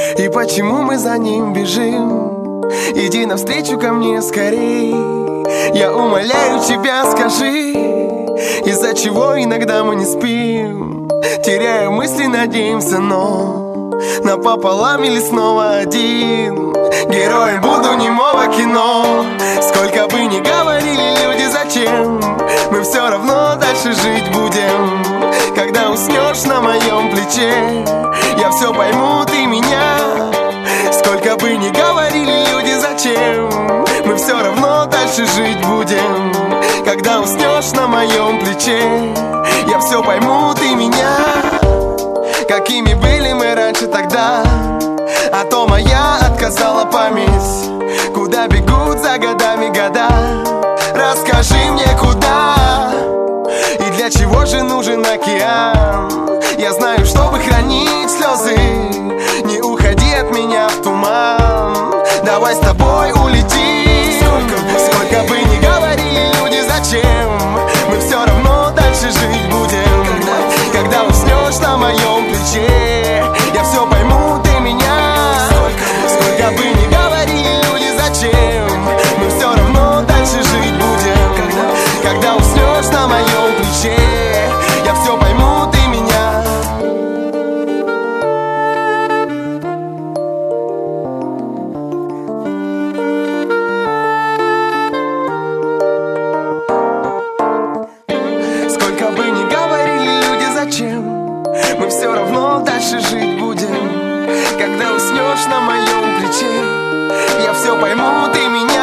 И почему мы за ним бежим? Иди навстречу ко мне скорей. Я умоляю тебя, скажи, из-за чего иногда мы не спим? Теряю мысли, надеемся, но напополам или снова один? Героем буду немого кино. Сколько бы ни говорили люди, зачем, мы все равно дальше жить будем. Когда уснешь на моем плече, я все пойму, ты меня. Сколько бы ни говорили люди, зачем, мы все равно дальше жить будем. Когда уснешь на моем плече, я все пойму, ты меня. Какими были мы раньше тогда, а то моя отказала память. Куда бегут за годами года? Расскажи мне, куда и для чего же нужен океан? Я знаю, чтобы хранить слезы, не уходи от меня в туман. Давай с тобой улетим. Сколько бы ни говорили люди, зачем, мы все равно дальше жить будем. Когда уснешь на моем плече, я все пойму, ты меня. Сколько бы ни говорили люди, зачем, мы все равно дальше жить будем. Когда уснешь на моем плече, я все пойму, ты меня. Сколько бы ни говорили люди, зачем, мы все равно дальше жить будем. Когда уснешь на моем плече, я все пойму, ты меня.